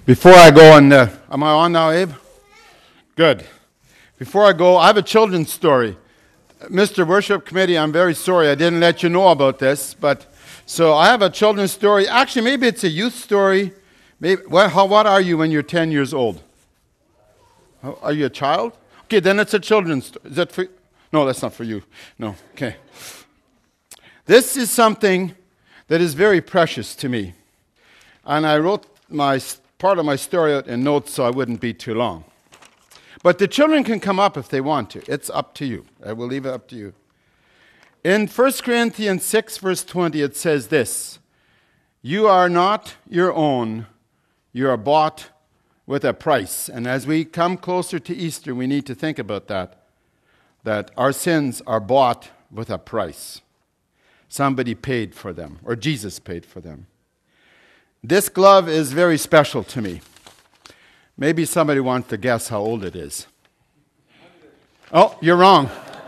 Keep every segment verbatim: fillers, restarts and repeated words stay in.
Before I go, and uh, am I on now, Abe? Good. Before I go, I have a children's story. Mister Worship Committee, I'm very sorry I didn't let you know about this, but so I have a children's story. Actually, maybe it's a youth story. Maybe. What, how, what are you when you're ten years old? How, are you a child? Okay, then it's a children's story. Is that for? No, that's not for you. No. Okay. This is something that is very precious to me, and I wrote my part of my story out in notes so I wouldn't be too long. But the children can come up if they want to. It's up to you. I will leave it up to you. In First Corinthians six, verse twenty, it says this: "You are not your own. You are bought with a price." And as we come closer to Easter, we need to think about that, that our sins are bought with a price. Somebody paid for them, or Jesus paid for them. This glove is very special to me. Maybe somebody wants to guess how old it is. Oh, you're wrong.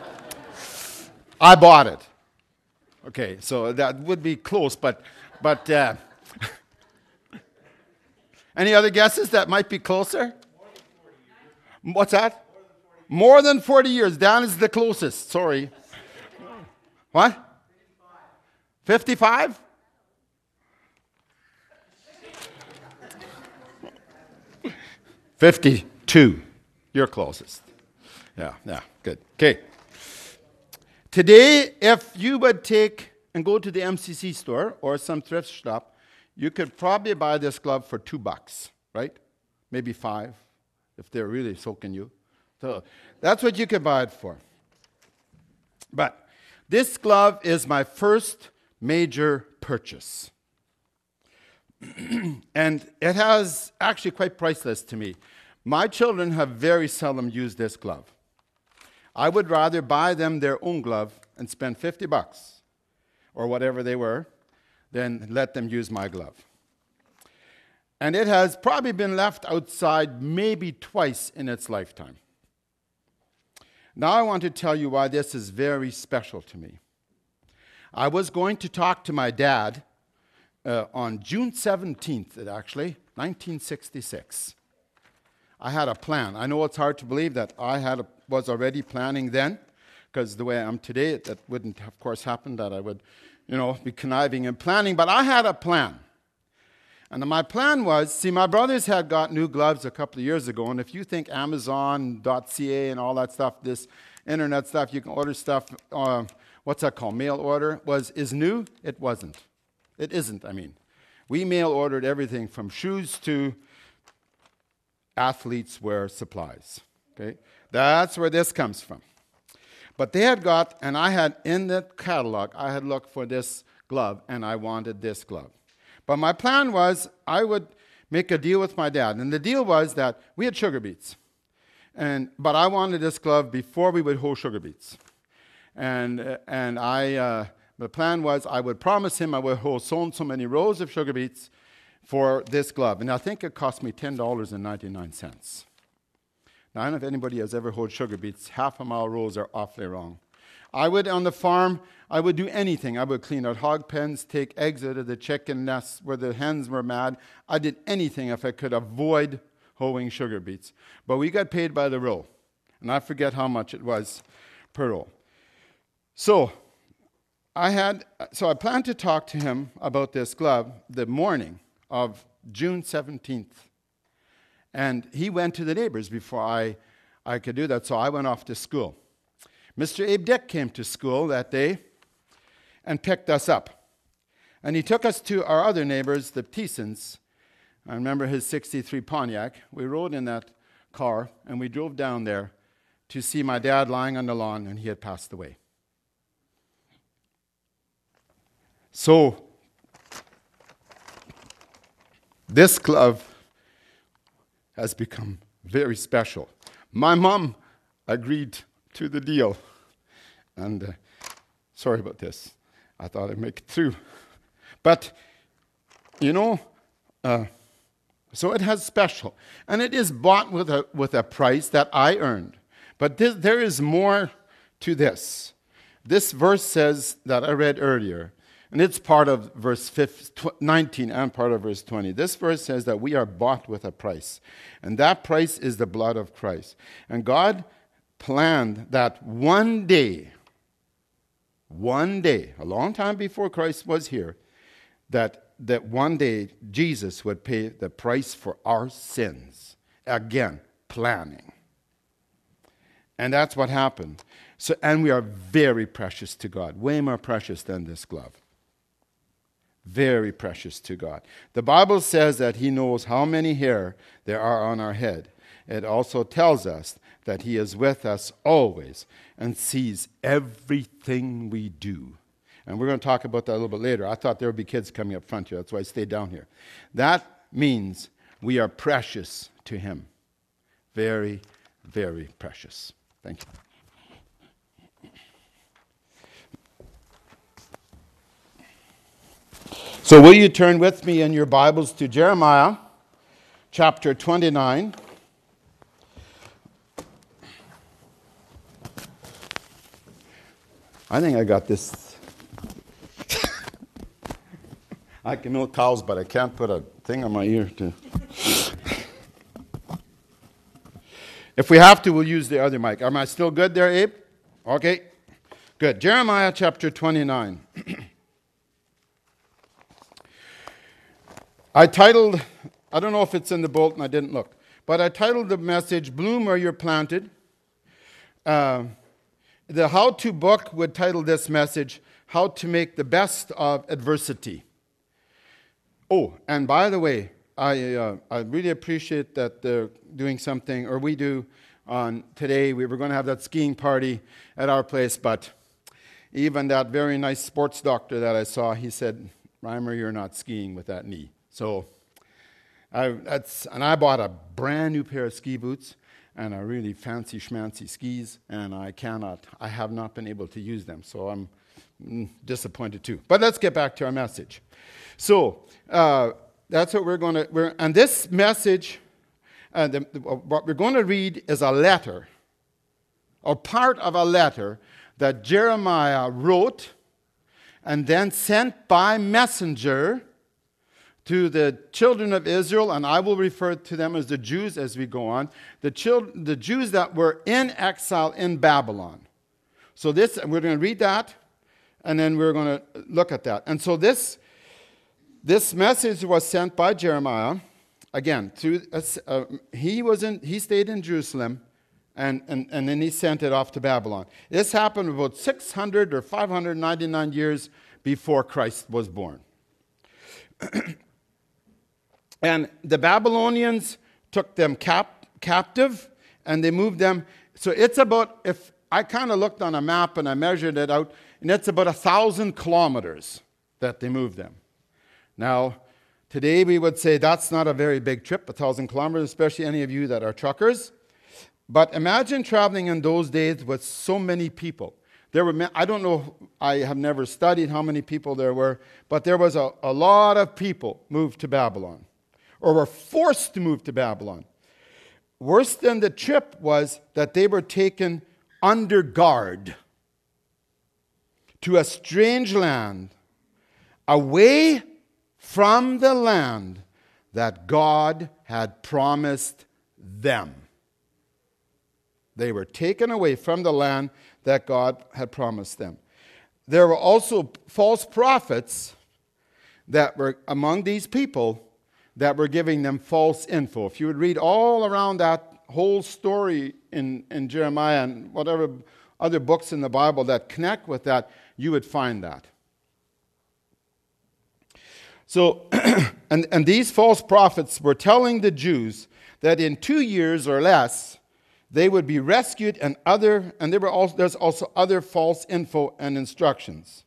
I bought it. Okay, so that would be close, but but uh, any other guesses that might be closer? What's that? More than forty years. Dan is the closest. Sorry. What? fifty-five? fifty-two. You're closest. Yeah, yeah, good. Okay. Today, if you would take and go to the M C C store or some thrift shop, you could probably buy this glove for two bucks, right? Maybe five, if they're really soaking you. So that's what you could buy it for. But this glove is my first major purchase. And it has actually quite priceless to me. My children have very seldom used this glove. I would rather buy them their own glove and spend fifty bucks or whatever they were than let them use my glove. And it has probably been left outside maybe twice in its lifetime. Now I want to tell you why this is very special to me. I was going to talk to my dad Uh, on June seventeenth, actually, nineteen sixty-six. I had a plan. I know it's hard to believe that I had a, was already planning then, because the way I am today, that wouldn't, of course, happen, that I would, you know, be conniving and planning. But I had a plan. And my plan was, see, my brothers had got new gloves a couple of years ago, and if you think Amazon dot C A and all that stuff, this internet stuff, you can order stuff, uh, what's that called, mail order, was is new, it wasn't. It isn't, I mean. We mail-ordered everything from shoes to athletes wear supplies. Okay? That's where this comes from. But they had got, and I had, in the catalog, I had looked for this glove, and I wanted this glove. But my plan was I would make a deal with my dad. And the deal was that we had sugar beets. And, but I wanted this glove before we would hoe sugar beets. And, uh, and I... Uh, The plan was I would promise him I would hold so and so many rows of sugar beets for this glove. And I think it cost me ten dollars and ninety-nine cents. Now, I don't know if anybody has ever hoed sugar beets. Half a mile rows are awfully wrong. I would, on the farm, I would do anything. I would clean out hog pens, take eggs out of the chicken nests where the hens were mad. I did anything if I could avoid hoeing sugar beets. But we got paid by the row. And I forget how much it was per row. So, I had, so I planned to talk to him about this glove the morning of June seventeenth. And he went to the neighbors before I, I could do that, so I went off to school. Mister Abe Dick came to school that day and picked us up. And he took us to our other neighbors, the Thiessens. I remember his sixty-three Pontiac. We rode in that car, and we drove down there to see my dad lying on the lawn, and he had passed away. So, this glove has become very special. My mom agreed to the deal. And uh, sorry about this. I thought I'd make it through. But, you know, uh, so it has special. And it is bought with a, with a price that I earned. But this, there is more to this. This verse says that I read earlier, And it's part of verse nineteen and part of verse twenty. This verse says that we are bought with a price. And that price is the blood of Christ. And God planned that one day, one day, a long time before Christ was here, that, that one day Jesus would pay the price for our sins. Again, planning. And that's what happened. So, and we are very precious to God, way more precious than this glove. Very precious to God. The Bible says that He knows how many hair there are on our head. It also tells us that He is with us always and sees everything we do. And we're going to talk about that a little bit later. I thought there would be kids coming up front here. That's why I stayed down here. That means we are precious to Him. Very, very precious. Thank you. So will you turn with me in your Bibles to Jeremiah chapter twenty-nine. I think I got this. I can milk cows, but I can't put a thing on my ear to. If we have to, we'll use the other mic. Am I still good there, Abe? Okay, good. Jeremiah chapter twenty-nine. I titled, I don't know if it's in the bulletin, I didn't look, but I titled the message, Bloom Where You're Planted. Uh, the how-to book would title this message, How to Make the Best of Adversity. Oh, and by the way, I uh, I really appreciate that they're doing something, or we do, on today. We were going to have that skiing party at our place, but even that very nice sports doctor that I saw, he said, Reimer, you're not skiing with that knee. So, I, that's, and I bought a brand new pair of ski boots and a really fancy schmancy skis, and I cannot, I have not been able to use them, so I'm mm, disappointed too. But let's get back to our message. So, uh, that's what we're going to, we're, and this message, uh, the, the, what we're going to read is a letter, or part of a letter that Jeremiah wrote and then sent by messenger to the children of Israel, and I will refer to them as the Jews as we go on, the, children, the Jews that were in exile in Babylon. So this, we're going to read that, and then we're going to look at that. And so this, this message was sent by Jeremiah, again, through, uh, he, was in, he stayed in Jerusalem, and, and, and then he sent it off to Babylon. This happened about six hundred or five hundred ninety-nine years before Christ was born. And the Babylonians took them cap- captive, and they moved them. So it's about, if I kind of looked on a map and I measured it out, and it's about a thousand kilometers that they moved them. Now, today we would say that's not a very big trip, a thousand kilometers, especially any of you that are truckers. But imagine traveling in those days with so many people. There were, I don't know, I have never studied how many people there were, but there was a, a lot of people moved to Babylon, or were forced to move to Babylon. Worse than the trip was that they were taken under guard to a strange land, away from the land that God had promised them. They were taken away from the land that God had promised them. There were also false prophets that were among these people that were giving them false info. If you would read all around that whole story in, in Jeremiah and whatever other books in the Bible that connect with that, you would find that. So, and, and these false prophets were telling the Jews that in two years or less, they would be rescued, and other, and there were also, there's also other false info and instructions.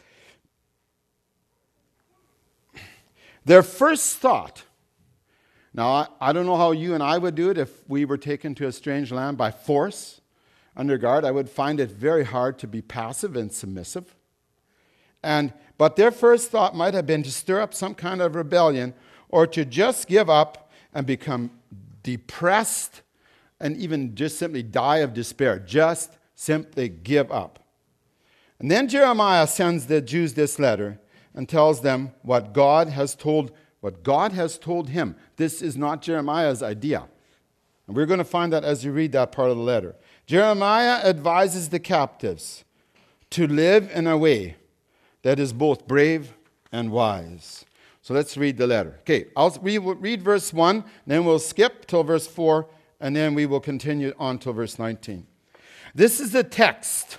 Their first thought, now I, I don't know how you and I would do it if we were taken to a strange land by force, under guard. I would find it very hard to be passive and submissive. And but their first thought might have been to stir up some kind of rebellion, or to just give up and become depressed, and even just simply die of despair. Just simply give up. And then Jeremiah sends the Jews this letter, and tells them what God has told what God has told him. This is not Jeremiah's idea. And we're going to find that as you read that part of the letter. Jeremiah advises the captives to live in a way that is both brave and wise. So let's read the letter. Okay, I'll, we will read verse one, then we'll skip till verse four, and then we will continue on till verse nineteen. This is the text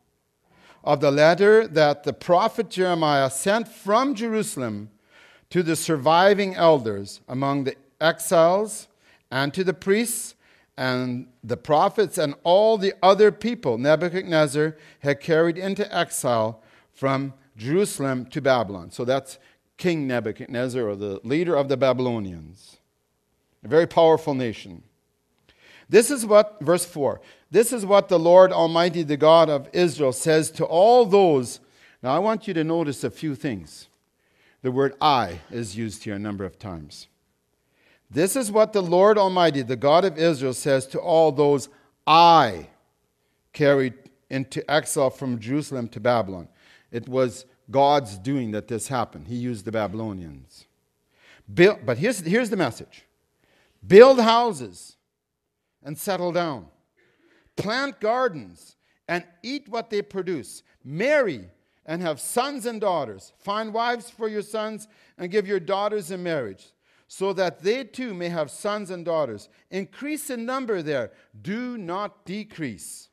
of the letter that the prophet Jeremiah sent from Jerusalem to the surviving elders among the exiles and to the priests and the prophets and all the other people Nebuchadnezzar had carried into exile from Jerusalem to Babylon. So that's King Nebuchadnezzar, or the leader of the Babylonians. A very powerful nation. This is what, verse four, this is what the Lord Almighty, the God of Israel, says to all those. Now I want you to notice a few things. The word I is used here a number of times. This is what the Lord Almighty, the God of Israel, says to all those I carried into exile from Jerusalem to Babylon. It was God's doing that this happened. He used the Babylonians. Build, but here's, here's the message. Build houses and settle down. Plant gardens and eat what they produce. Marry and have sons and daughters. Find wives for your sons and give your daughters in marriage, so that they too may have sons and daughters. Increase in number there. Do not decrease.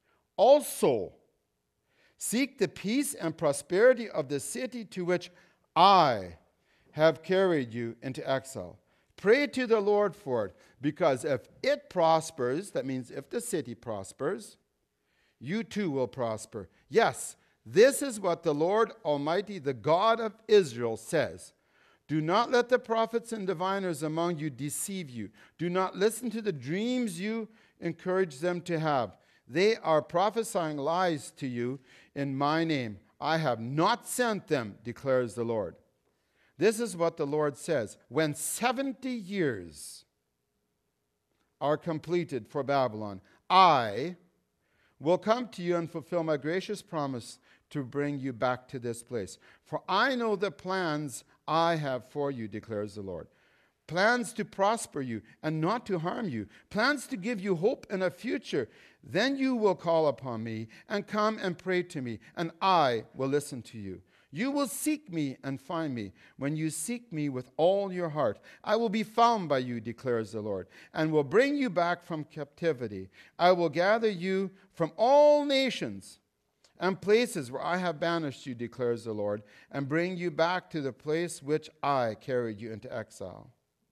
Also, seek the peace and prosperity of the city to which I have carried you into exile. Pray to the Lord for it, because if it prospers, that means if the city prospers, you too will prosper. Yes, this is what the Lord Almighty, the God of Israel, says. Do not let the prophets and diviners among you deceive you. Do not listen to the dreams you encourage them to have. They are prophesying lies to you in my name. I have not sent them, declares the Lord. This is what the Lord says. When seventy years are completed for Babylon, I will come to you and fulfill my gracious promise to bring you back to this place. For I know the plans I have for you, declares the Lord. Plans to prosper you and not to harm you. Plans to give you hope and a future. Then you will call upon me and come and pray to me, and I will listen to you. You will seek me and find me when you seek me with all your heart. I will be found by you, declares the Lord, and will bring you back from captivity. I will gather you from all nations and places where I have banished you, declares the Lord, and bring you back to the place which I carried you into exile.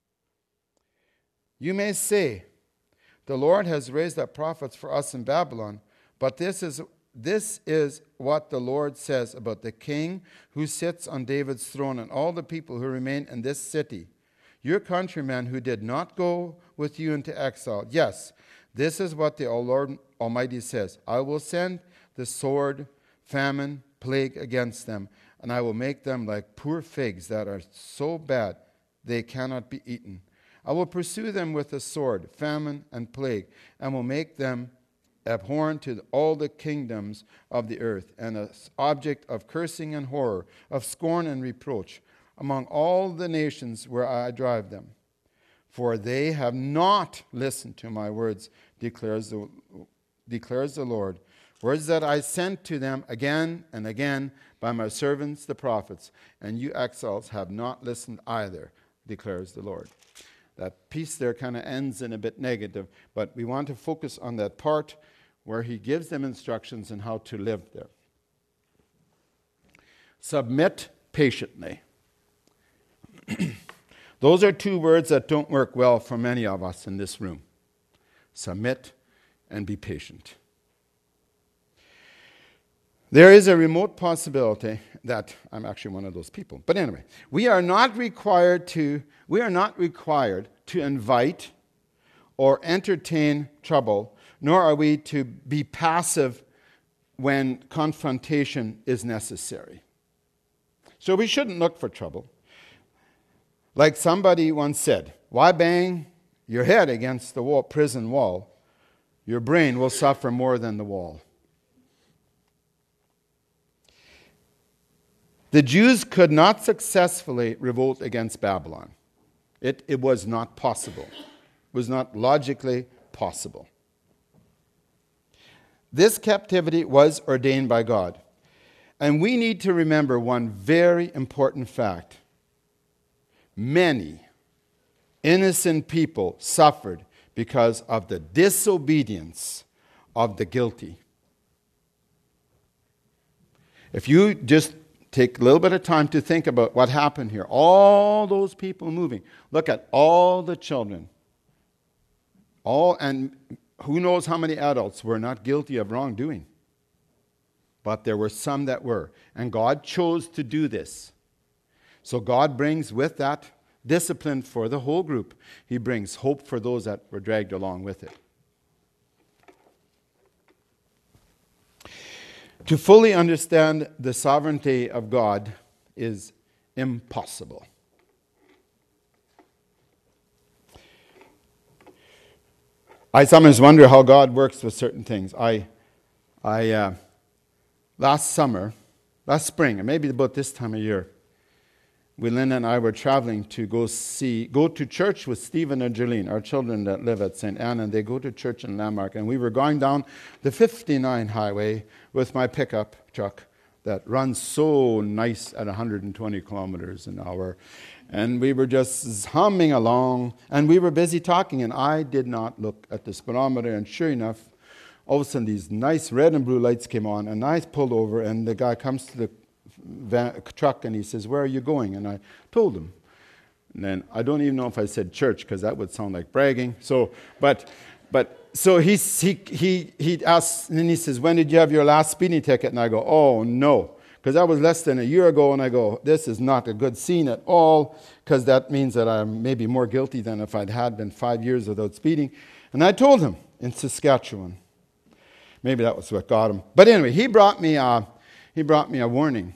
You may say, the Lord has raised up prophets for us in Babylon, but this is this is what the Lord says about the king who sits on David's throne and all the people who remain in this city, your countrymen who did not go with you into exile. Yes, this is what the Lord Almighty says. I will send the sword, famine, plague against them, and I will make them like poor figs that are so bad they cannot be eaten. I will pursue them with the sword, famine, and plague, and will make them abhorrent to all the kingdoms of the earth, and an object of cursing and horror, of scorn and reproach, among all the nations where I drive them. For they have not listened to my words, declares the, declares the Lord, words that I sent to them again and again by my servants the prophets, and you exiles have not listened either, declares the Lord. That piece there kind of ends in a bit negative, but we want to focus on that part where he gives them instructions on how to live there. Submit patiently. Those are two words that don't work well for many of us in this room. Submit and be patient. There is a remote possibility that I'm actually one of those people. But anyway, we are not required to we are not required to invite or entertain trouble, nor are we to be passive when confrontation is necessary. So we shouldn't look for trouble. Like somebody once said, why bang your head against the wall, prison wall? Your brain will suffer more than the wall. The Jews could not successfully revolt against Babylon. It, it was not possible. It was not logically possible. This captivity was ordained by God. And we need to remember one very important fact. Many innocent people suffered because of the disobedience of the guilty. If you just take a little bit of time to think about what happened here, all those people moving, look at all the children, all, and who knows how many adults were not guilty of wrongdoing. But there were some that were. And God chose to do this. So God brings with that discipline for the whole group. He brings hope for those that were dragged along with it. To fully understand the sovereignty of God is impossible. I sometimes wonder how God works with certain things. I, I, uh, last summer, last spring, and maybe about this time of year, we, Linda and I, were traveling to go see, go to church with Stephen and Jolene, our children that live at Saint Anne, and they go to church in Landmark. And we were going down the fifty-nine highway with my pickup truck that runs so nice at one hundred twenty kilometers an hour. And we were just humming along, and we were busy talking, and I did not look at the speedometer, and sure enough, all of a sudden these nice red and blue lights came on, and I pulled over, and the guy comes to the van, truck, and he says, "Where are you going?" And I told him. And then I don't even know if I said church, because that would sound like bragging. So, but, but so he he he he asks, and then he says, "When did you have your last speeding ticket?" And I go, "Oh no." Because that was less than a year ago, and I go, this is not a good scene at all, because that means that I'm maybe more guilty than if I'd had been five years without speeding. And I told him in Saskatchewan. Maybe that was what got him. But anyway, he brought me a, he brought me a warning.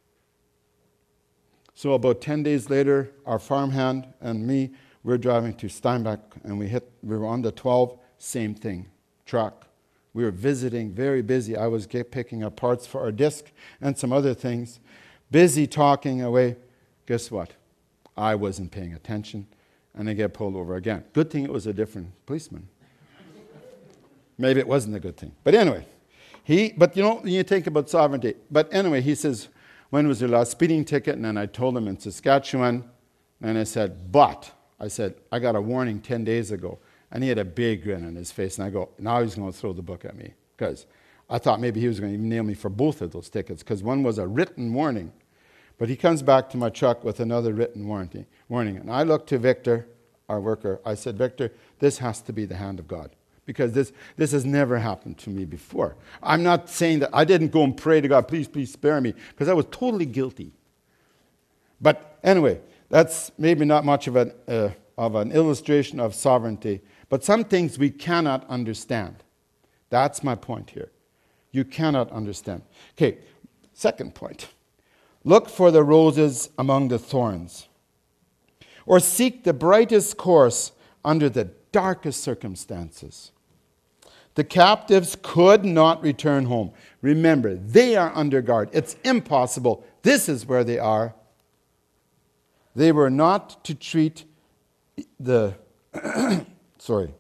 So about ten days later, our farmhand and me, we're driving to Steinbach, and we hit, we were on the twelve, same thing, truck. We were visiting, very busy. I was get, picking up parts for our disc and some other things. Busy talking away. Guess what? I wasn't paying attention, and I get pulled over again. Good thing it was a different policeman. Maybe it wasn't a good thing. But anyway, he. But you know, you think about sovereignty. But anyway, he says, "When was your last speeding ticket?" And then I told him in Saskatchewan. And I said, but, I said, I got a warning ten days ago. And he had a big grin on his face. And I go, now he's going to throw the book at me. Because I thought maybe he was going to nail me for both of those tickets. Because one was a written warning. But he comes back to my truck with another written warranty, warning. And I looked to Victor, our worker. I said, Victor, this has to be the hand of God. Because this, this has never happened to me before. I'm not saying that I didn't go and pray to God, please, please spare me. Because I was totally guilty. But anyway, that's maybe not much of an, uh, of an illustration of sovereignty. But some things we cannot understand. That's my point here. You cannot understand. Okay, second point. Look for the roses among the thorns. Or seek the brightest course under the darkest circumstances. The captives could not return home. Remember, they are under guard. It's impossible. This is where they are. They were not to treat the... Sorry.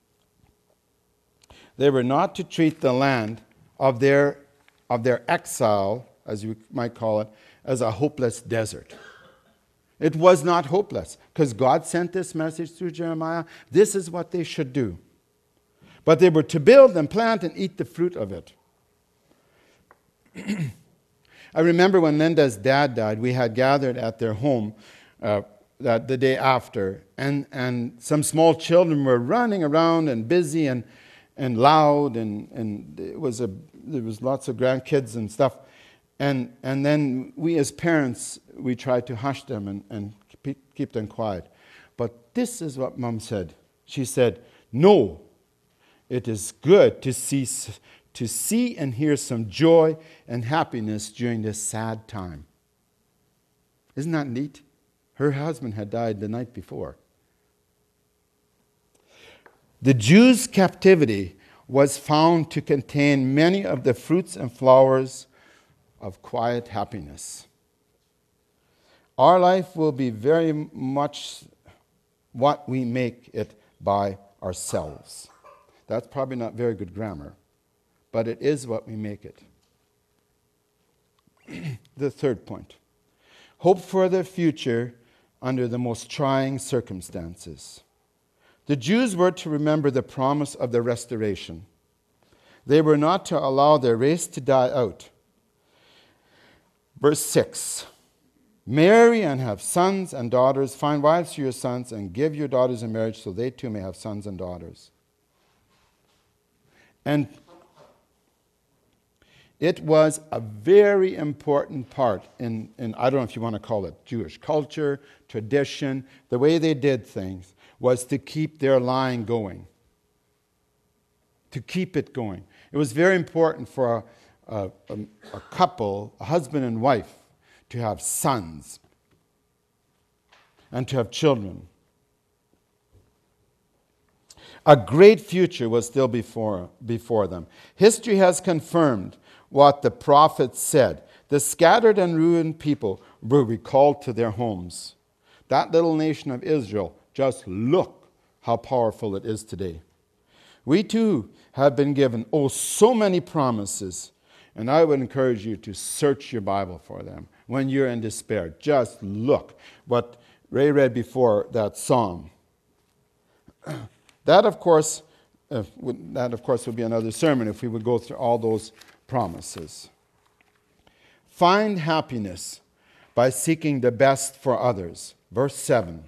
They were not to treat the land of their, of their exile, as you might call it, as a hopeless desert. It was not hopeless, because God sent this message through Jeremiah. This is what they should do. But they were to build and plant and eat the fruit of it. I remember when Linda's dad died, we had gathered at their home uh, that the day after, and, and some small children were running around and busy and, and loud, and, and it was a, there was lots of grandkids and stuff. And, and then we as parents, we tried to hush them and, and keep, keep them quiet. But this is what Mom said. She said, no, it is good to see, to see and hear some joy and happiness during this sad time. Isn't that neat? Her husband had died the night before. The Jews' captivity was found to contain many of the fruits and flowers of quiet happiness. Our life will be very much what we make it by ourselves. That's probably not very good grammar, but it is what we make it. The third point. Hope for the future under the most trying circumstances. The Jews were to remember the promise of the restoration. They were not to allow their race to die out. Verse six. Marry and have sons and daughters. Find wives for your sons and give your daughters in marriage so they too may have sons and daughters. And it was a very important part in, in, I don't know if you want to call it Jewish culture, tradition, the way they did things was to keep their line going. To keep it going. It was very important for a, a, a couple, a husband and wife, to have sons and to have children. A great future was still before, before them. History has confirmed what the prophets said. The scattered and ruined people were recalled to their homes. That little nation of Israel, just look how powerful it is today. We too have been given, oh, so many promises. And I would encourage you to search your Bible for them. When you're in despair, just look what Ray read before that psalm. That, of course, uh, would, that of course would be another sermon if we would go through all those promises. Find happiness by seeking the best for others. Verse seven.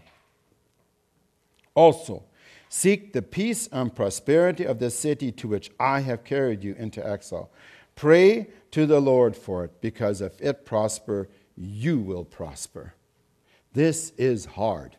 Also, seek the peace and prosperity of the city to which I have carried you into exile. Pray to the Lord for it, because if it prosper, you will prosper. This is hard.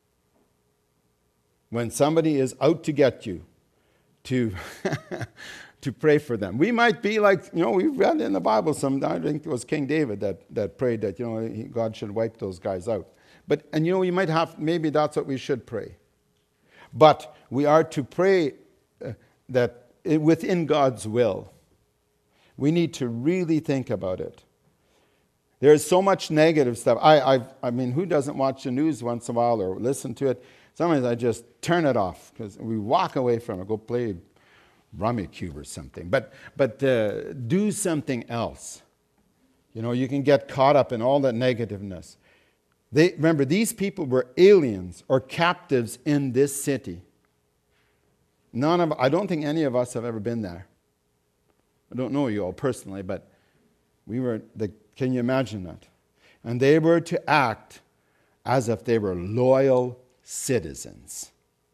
When somebody is out to get you, to to pray for them. We might be like, you know, we've read in the Bible some, I think it was King David that, that prayed that, you know, he, God should wipe those guys out. But, and you know, you might have, maybe that's what we should pray. But we are to pray uh, that it, within God's will. We need to really think about it. There's so much negative stuff. I, I, I mean, who doesn't watch the news once in a while or listen to it? Sometimes I just turn it off because we walk away from it, go play Rummy Cube or something. But, but uh, do something else. You know, you can get caught up in all that negativeness. They, remember, these people were aliens or captives in this city. None of, I don't think any of us have ever been there. I don't know you all personally, but we were, the, can you imagine that? And they were to act as if they were loyal citizens.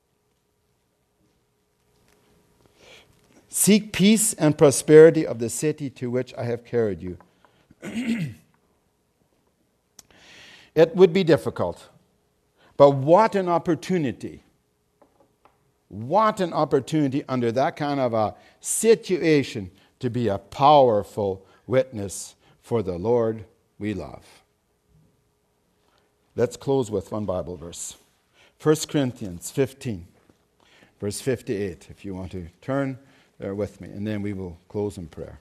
Seek peace and prosperity of the city to which I have carried you. It would be difficult, but what an opportunity. What an opportunity under that kind of a situation to be a powerful witness for the Lord we love. Let's close with one Bible verse. First Corinthians fifteen, verse fifty-eight, if you want to turn there with me, and then we will close in prayer.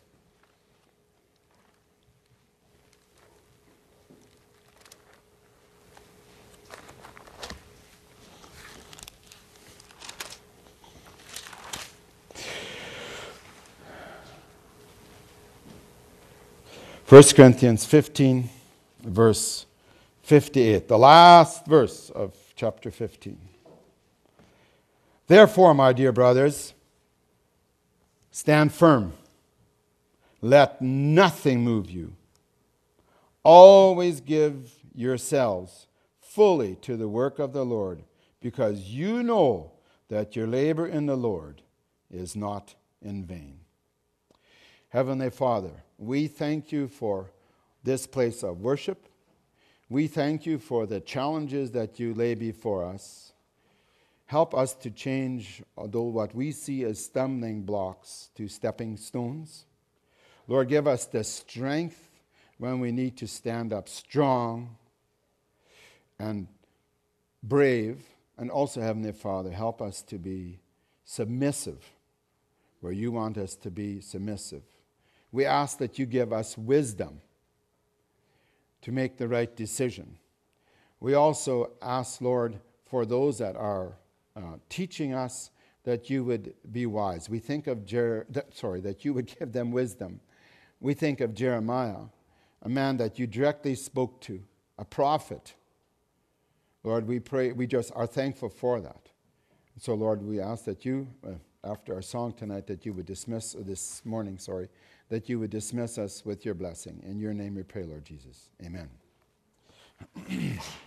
First Corinthians fifteen, verse fifty-eight, the last verse of chapter fifteen. Therefore, my dear brothers, stand firm. Let nothing move you. Always give yourselves fully to the work of the Lord, because you know that your labor in the Lord is not in vain. Heavenly Father, we thank you for this place of worship. We thank you for the challenges that you lay before us. Help us to change, although what we see as stumbling blocks, to stepping stones. Lord, give us the strength when we need to stand up strong and brave. And also, Heavenly Father, help us to be submissive where you want us to be submissive. We ask that you give us wisdom to make the right decision. We also ask, Lord, for those that are uh, teaching us, that you would be wise. We think of, Jer- that, sorry, that you would give them wisdom. We think of Jeremiah, a man that you directly spoke to, a prophet. Lord, we pray, we just are thankful for that. So, Lord, we ask that you, uh, after our song tonight, that you would dismiss, uh, this morning, sorry, that you would dismiss us with your blessing. In your name we pray, Lord Jesus. Amen.